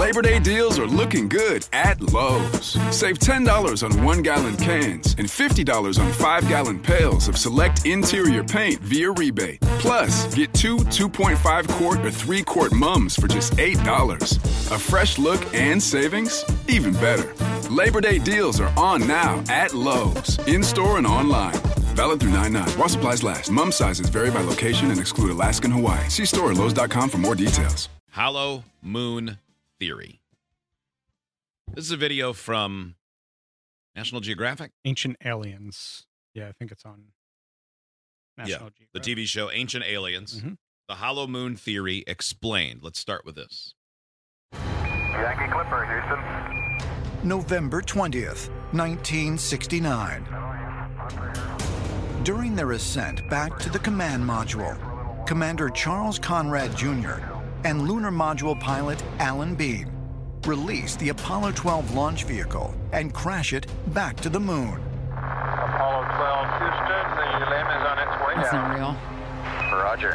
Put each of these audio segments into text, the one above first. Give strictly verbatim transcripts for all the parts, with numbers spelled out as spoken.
Labor Day deals are looking good at Lowe's. Save ten dollars on one-gallon cans and fifty dollars on five-gallon pails of select interior paint via rebate. Plus, get two two point five quart or three quart mums for just eight dollars. A fresh look and savings? Even better. Labor Day deals are on now at Lowe's, in-store and online. Valid through nine nine. While supplies last. Mum sizes vary by location and exclude Alaska and Hawaii. See store at Lowe's dot com for more details. Hollow Moon Theory. This is a video from National Geographic. Ancient Aliens. Yeah, I think it's on National yeah, Geographic. The T V show Ancient Aliens. Mm-hmm. The Hollow Moon Theory explained. Let's start with this. Yankee Clipper, Houston. November twentieth, nineteen sixty-nine. During their ascent back to the command module, Commander Charles Conrad Junior and lunar module pilot Alan Bean release the Apollo twelve launch vehicle and crash it back to the moon. Apollo twelve, Houston, the LEM is on its way That's down. not real. Roger.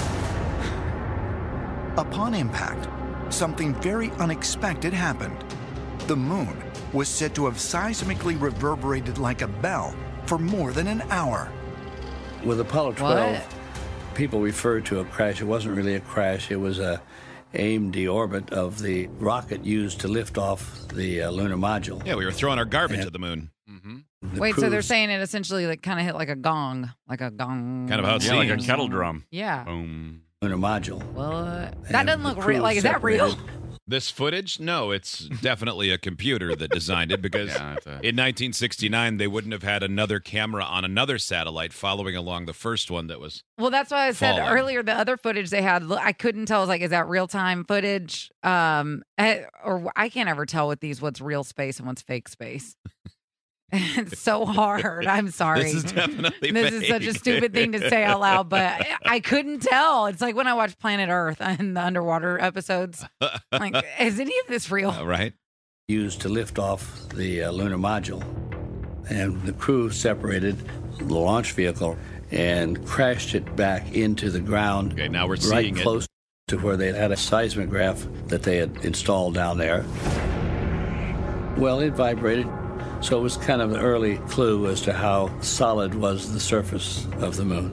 Upon impact, something very unexpected happened. The moon was said to have seismically reverberated like a bell for more than an hour. With Apollo twelve, What? people referred to a crash. It wasn't really a crash. It was a aimed deorbit of the rocket used to lift off the uh, lunar module. Yeah, we were throwing our garbage And- at the moon. The Wait, so they're crews- saying it essentially like kind of hit like a gong, like a gong. Kind of how it Yeah, like a seems. kettle drum. Yeah. Boom. lunar module. What? That And doesn't the look crew real. Like, is that real? separated. This footage? No, it's definitely a computer that designed it because Yeah, it's a- in nineteen sixty-nine, they wouldn't have had another camera on another satellite following along the first one that was. Well, that's why I said Fallen. earlier the other footage they had. look, I couldn't tell. I was like, is that real time footage? Um, eh, or I can't ever tell with these what's real space and what's fake space. It's so hard. I'm sorry. This is definitely This is such a fake. stupid thing to say out loud, but I couldn't tell. It's like when I watch Planet Earth and the underwater episodes. Like, is any of this real? Uh, right? Used to lift off the uh, lunar module. And the crew separated the launch vehicle and crashed it back into the ground. Okay, now we're right seeing it. close to where they had a seismograph that they had installed down there. Well, it vibrated. So it was kind of an early clue as to how solid was the surface of the moon.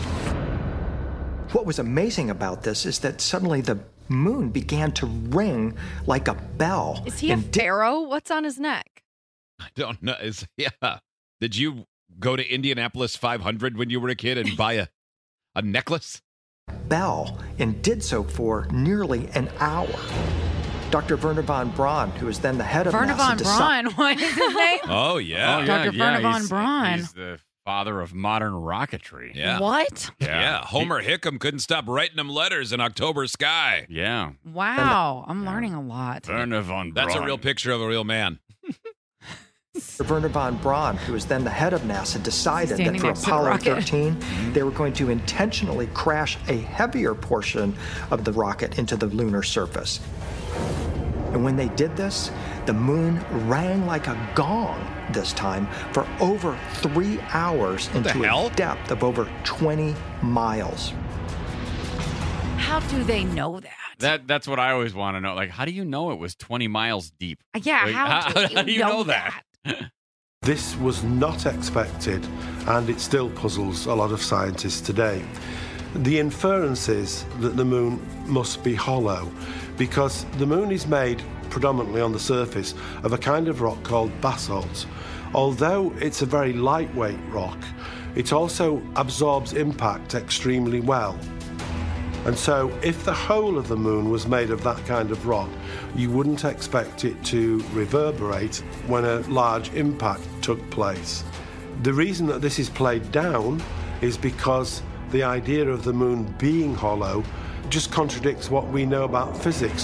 What was amazing about this is that suddenly the moon began to ring like a bell. Is he a and di- pharaoh? What's on his neck? I don't know. Is yeah. Did you go to Indianapolis five hundred when you were a kid and buy a, a necklace? bell and did so for nearly an hour. Doctor Werner von Braun, who was then the head of Werner NASA, von decided- Braun. What is his name? Oh, yeah. Oh, yeah, Doctor yeah, Werner von he's- Braun. He's the father of modern rocketry. Yeah. What? Yeah. Homer Hickam couldn't stop writing them letters in October Sky. Yeah. Wow. I'm learning a lot. Werner von Braun. That's a real picture of a real man. Werner von Braun, who was then the head of NASA, decided that Standing for next to the Apollo rocket. thirteen, they were going to intentionally crash a heavier portion of the rocket into the lunar surface. And when they did this, the moon rang like a gong this time for over three hours the into hell? a depth of over twenty miles. How do they know that? That that's what I always want to know. Like, how do you know it was twenty miles deep? Yeah, Like, how do you, how do you know, know that? that? This was not expected, and it still puzzles a lot of scientists today. The inference is that the moon must be hollow, because the moon is made predominantly on the surface of a kind of rock called basalt. Although it's a very lightweight rock, it also absorbs impact extremely well. And so, if the whole of the moon was made of that kind of rock, you wouldn't expect it to reverberate when a large impact took place. The reason that this is played down is because the idea of the moon being hollow just contradicts what we know about physics.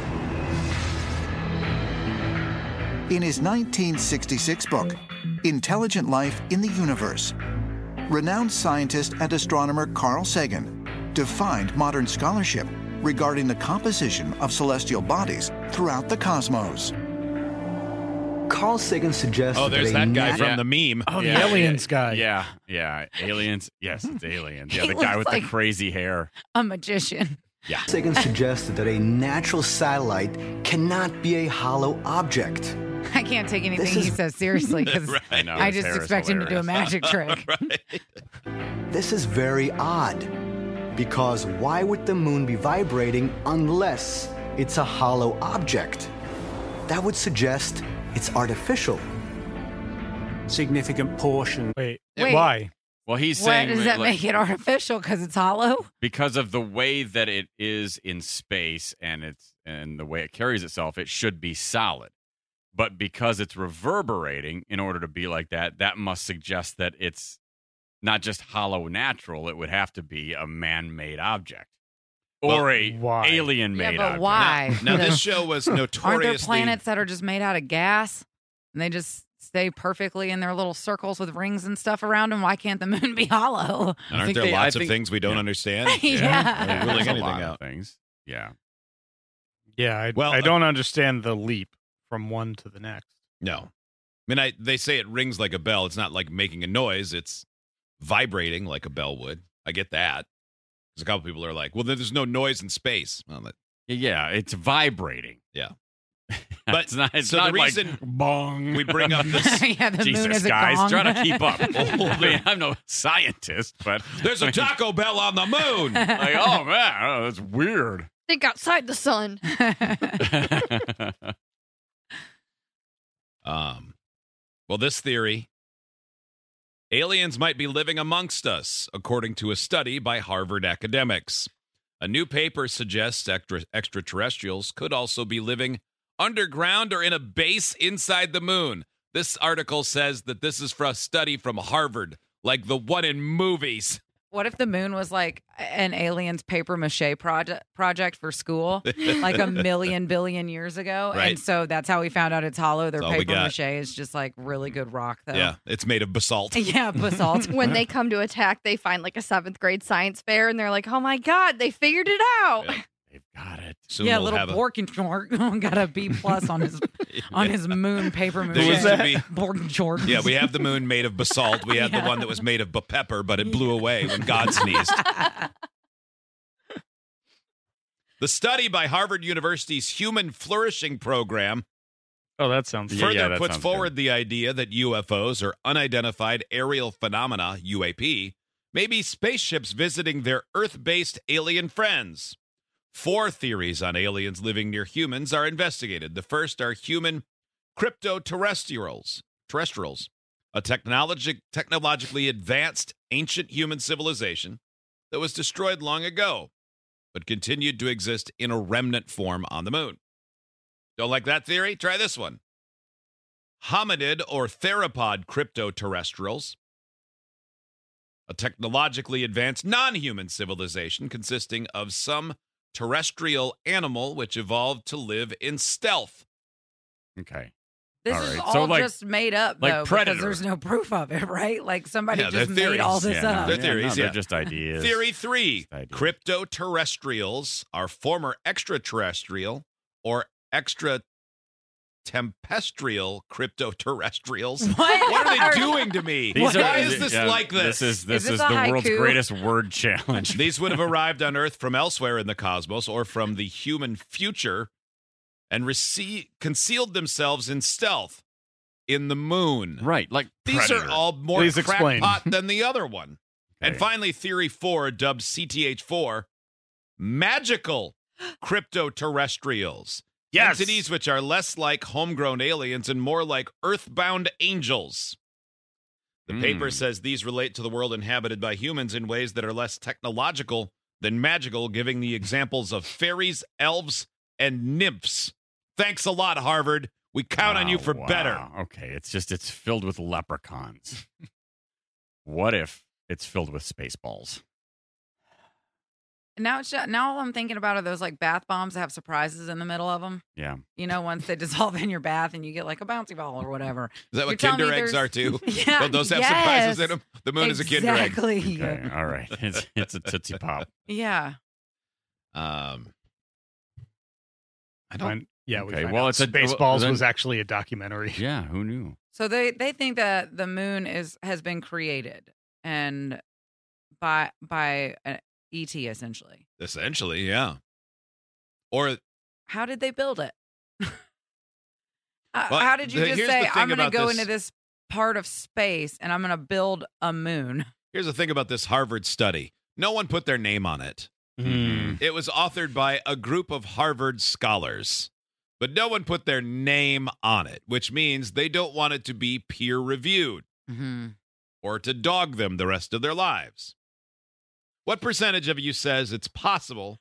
In his nineteen sixty-six book, Intelligent Life in the Universe, renowned scientist and astronomer Carl Sagan defined modern scholarship regarding the composition of celestial bodies throughout the cosmos. Carl Sagan suggests Oh, there's that, a that guy nat- from the meme. Oh, Yeah, the aliens yeah, guy. Yeah, yeah. Aliens. Yes, it's aliens. Yeah, He the guy looks with like- the crazy hair. A magician. Yeah. Sagan suggested that a natural satellite cannot be a hollow object. I can't take anything This he is- says seriously because Right. I know, I his just hair is expect him to do a hilarious. magic trick. Right. This is very odd. Because why would the moon be vibrating unless it's a hollow object? That would suggest it's artificial. Significant portion. Wait, Wait. why? Well, he's What saying does that like, make it artificial? Because it's hollow? because of the way that it is in space and it's and the way it carries itself, it should be solid. But because it's reverberating, in order to be like that, that must suggest that it's not just hollow natural. It would have to be a man-made object or Well, a why? alien-made Yeah, but object. why? Now, this show was notoriously. Aren't there planets that are just made out of gas and they just stay perfectly in their little circles with rings and stuff around them? Why can't the moon be hollow? And aren't think there they- I lots of think- things we don't yeah. understand? Yeah. Like, ruling There's a anything lot of out. things. Yeah. Yeah, I, Well, I uh, don't understand the leap from one to the next. No. I mean, I, they say it rings like a bell. It's not like making a noise. It's vibrating like a bell would. I get that. Because a couple people are like, well, there's no noise in space. Well, that, Yeah, it's vibrating. yeah. But it's not, it's so not the like reason bong. we bring up this, yeah, the moon Jesus, is a guys, gong. trying to keep up. I mean, I'm no scientist, but there's a Taco Bell on the moon. like, oh man, oh, that's weird. Think outside the sun. Um, well, this theory, aliens might be living amongst us, according to a study by Harvard academics. A new paper suggests extra- extraterrestrials could also be living underground or in a base inside the moon. This article says that this is for a study from Harvard, like the one in movies. What if the moon was like an alien's paper mache project project for school, like a million billion years ago? Right. And so that's how we found out it's hollow. Their That's all we paper got. mache is just like really good rock, though. Yeah, it's made of basalt. Yeah, basalt. When they come to attack, they find like a seventh grade science fair and they're like, oh my God, they figured it out. Yeah. They've got it. Soon yeah, we'll little have a- Borkenschork got a B plus on his on his moon paper mache. There used to be- Borkenschork. Yeah, we have the moon made of basalt. We had Yeah. the one that was made of pepper, but it blew away when God sneezed. The study by Harvard University's Human Flourishing Program Oh, that sounds Yeah, further yeah, that puts sounds forward good. the idea that U F Os, or unidentified aerial phenomena, U A P, may be spaceships visiting their Earth-based alien friends. Four theories on aliens living near humans are investigated. The first are human cryptoterrestrials, terrestrials, a technologi- technologically advanced ancient human civilization that was destroyed long ago, but continued to exist in a remnant form on the moon. Don't like that theory? Try this one. Hominid or theropod cryptoterrestrials, a technologically advanced non-human civilization consisting of some terrestrial animal which evolved to live in stealth. Okay. This All is right. all So, like- just made up, like though, Predator. because there's no proof of it, right? Like somebody Yeah, they're just made all theories. this Yeah, no, up. They're yeah, theories, no, yeah. they're just ideas. Theory three, Just ideas. cryptoterrestrials are former extraterrestrial or extra tempestrial cryptoterrestrials. What? What are Are- they doing to me? These Why are- is this yeah, like this? This is this this is, a the world's haiku? greatest word challenge. These would have arrived on Earth from elsewhere in the cosmos or from the human future and rece- concealed themselves in stealth in the moon. Right, like These Predator. are all more Please explain. crackpot than the other one. And Okay. finally, theory four, dubbed C T H four, magical cryptoterrestrials. Yes. Entities which are less like homegrown aliens and more like earthbound angels. The paper Mm. says these relate to the world inhabited by humans in ways that are less technological than magical, giving the examples of fairies, elves, and nymphs. Thanks a lot, Harvard. We count on you Wow, for wow. better. Okay, it's just it's filled with leprechauns. What if it's filled with spaceballs? Now, it's just, now all I'm thinking about are those like bath bombs that have surprises in the middle of them. Yeah. You know, once they dissolve in your bath and you get like a bouncy ball or whatever. Is that what You're telling Kinder me eggs there's- are too? Yeah, Don't those have yes. surprises in them? The moon is a Kinder egg. Exactly. Okay, all right. It's it's a Tootsie Pop. Yeah. Um, I don't. Find- yeah, we Okay, find well, out it's a- Spaceballs well, then- was actually a documentary. Yeah, who knew? So they they think that the moon is has been created and by by a, E T essentially. Essentially, yeah. Or How did they build it? Uh, Well, How did you the- just here's say, the thing I'm going to about go this- into this part of space and I'm going to build a moon? here's the thing about this Harvard study. No one put their name on it. Mm. It was authored by a group of Harvard scholars, but no one put their name on it, which means they don't want it to be peer reviewed Mm-hmm. or to dog them the rest of their lives. What percentage of you says it's possible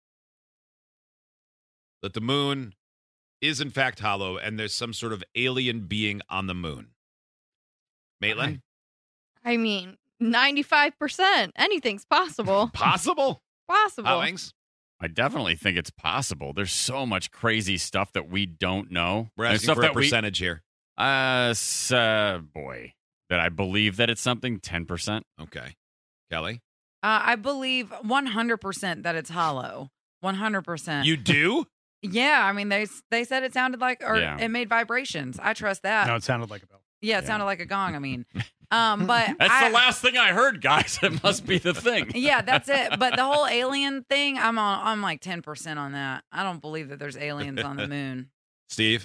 that the moon is in fact hollow and there's some sort of alien being on the moon? Maitland? I mean, ninety-five percent. Anything's possible. Possible? Possible. Howings? I definitely think it's possible. There's so much crazy stuff that we don't know. We're And asking stuff for a that we- percentage here. Uh, s- uh, boy, that I believe that it's something, ten percent. Okay. Kelly? Uh, I believe one hundred percent that it's hollow. one hundred percent. You do? Yeah, I mean, they they said it sounded like, or Yeah. it made vibrations. I trust that. No, it sounded like a bell. yeah, it Yeah. sounded like a gong. I mean, um, but That's I, the last thing I heard, guys. It must be the thing. Yeah, that's it. But the whole alien thing, I'm on. I'm like ten percent on that. I don't believe that there's aliens on the moon. Steve?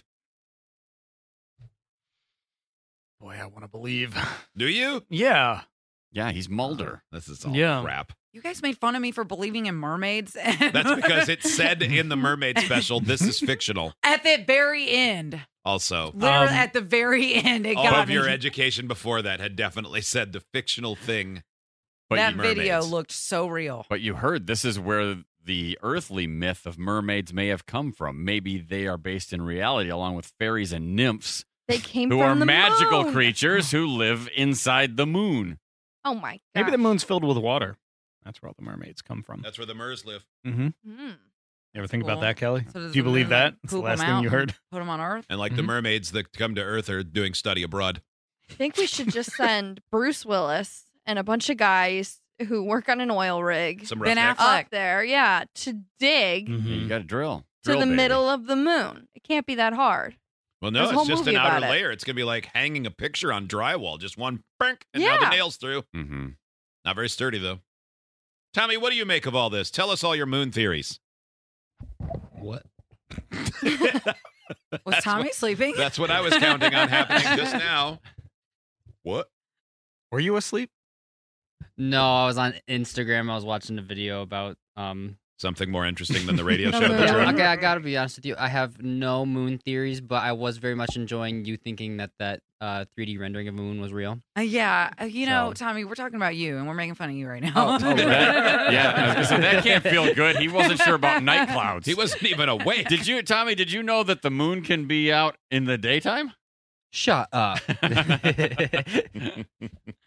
Boy, I want to believe. Do you? Yeah. Yeah, he's Mulder. This is all Yeah. crap. You guys made fun of me for believing in mermaids. And That's because it said in the mermaid special, this is fictional. at the very end, Also, literally Um, at the very end, it all got of me. your education before that had definitely said the fictional thing. But that you, video mermaids. looked so real. but you heard this is where the earthly myth of mermaids may have come from. Maybe they are based in reality, along with fairies and nymphs, They came who from are the magical moon. creatures who live inside the moon. Oh my god. Maybe the moon's filled with water. That's where all the mermaids come from. That's where the Mers live. Mm-hmm. Mm. You ever think Cool. about that, Kelly? So does Do you the believe moon, that? like, It's the poop last 'em thing out you and heard. Put them on Earth. And like the Mhm. mermaids that come to Earth are doing study abroad. I think we should just send Bruce Willis and a bunch of guys who work on an oil rig Some Ben roughnecks. Affleck. up there, yeah, to dig Yeah, you Mhm. got to drill. to Drill, the baby. middle of the moon. It can't be that hard. Well, no, There's a it's whole just an movie outer about it. layer. It's going to be like hanging a picture on drywall. Just one, brink, and now the Yeah. nail's through. Mm-hmm. Not very sturdy, though. Tommy, what do you make of all this? Tell us all your moon theories. What? Was That's Tommy what- sleeping? That's what I was counting on happening just now. What? Were you asleep? No, I was on Instagram. I was watching a video about um Something more interesting than the radio The show that moon. you're yeah, on? okay, I gotta be honest with you. I have no moon theories, but I was very much enjoying you thinking that that uh, three D rendering of moon was real. Uh, yeah, uh, you know, So- Tommy, we're talking about you, and we're making fun of you right now. Oh, oh, That- yeah, I was gonna say, that can't feel good. He wasn't sure about night clouds. He wasn't even awake. Did you, Tommy? Did you know that the moon can be out in the daytime? Shut up.